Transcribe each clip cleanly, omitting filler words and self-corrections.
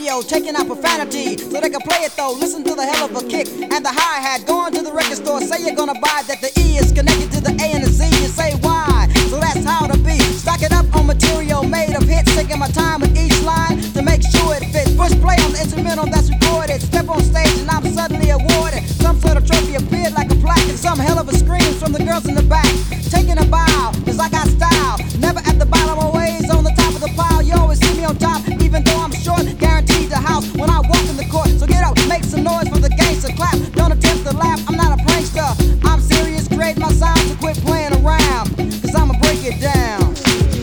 radio, taking out profanity so they can play it though. Listen to the hell of a kick and the hi-hat. Going to the record store, say you're gonna buy that the E is connected to the A and the Z. You say why? So that's how to be. Stock it up on material made of hits, taking my time with each line to make sure it fits. Push play on the instrumental that's recorded. Step on stage and I'm suddenly awarded some sort of trophy, appeared like a plaque, and some hell of a scream from the girls in the back. Taking a bow, cause I got style. Never at the bottom, always on the top of the pile. You always see me on top, even though I'm short. Guaranteed the house when I walk in the court. So get up, make some noise for the gangster. Clap, don't attempt to laugh, I'm not a prankster. I'm serious, create my sound, so quit playing around, cause I'ma break it down.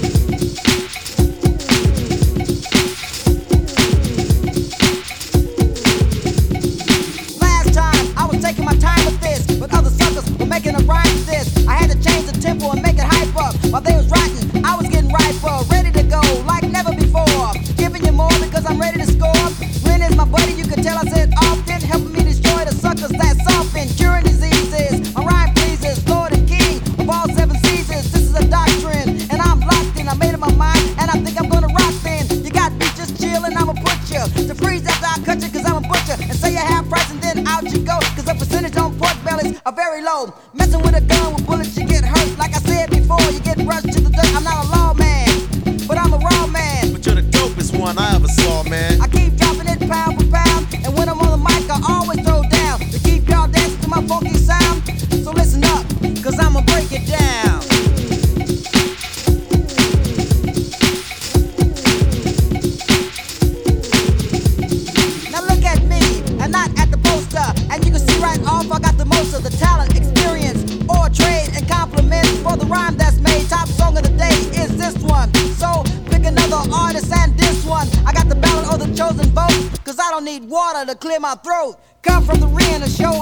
Last time, I was taking my time with this, but other suckers were making a rhyme with this. I had to change the tempo and make it hype up. While they was writing, I was getting riper, ready to go like never before. Giving you more because I'm ready to score. Ren is my buddy, you can tell I said often, helping me destroy the suckers that's often curing diseases. My rhyme pleases, Lord and King of all seven seasons. This is a doctrine, and I'm locked in. I made up my mind, and I think I'm gonna rock then. You got me just chillin', I'ma put you to freeze after I cut you, cause I'm a butcher. And say you half price and then out you go, cause the percentage on pork bellies are very low. Messing with a gun with bullets, you get hurt. Like I said before, you get rushed to the dirt. I'm not a lawman, but I'm a raw man. But you're the dopest one I ever saw, man. I keep dropping it pound for pound, and when I'm on the mic, I always throw down to keep y'all dancing to my funky sound. So listen up, cause I'ma break it down. Now look at me, and not at the poster, and you can see right off I got the most of the talent, experience, or trade, and compliments for the rhyme that's made. Top song of the day is this one, so pick another artist and this one. I got the ballad or the chosen vote, cause I don't need water to clear my throat. Come from the ring to show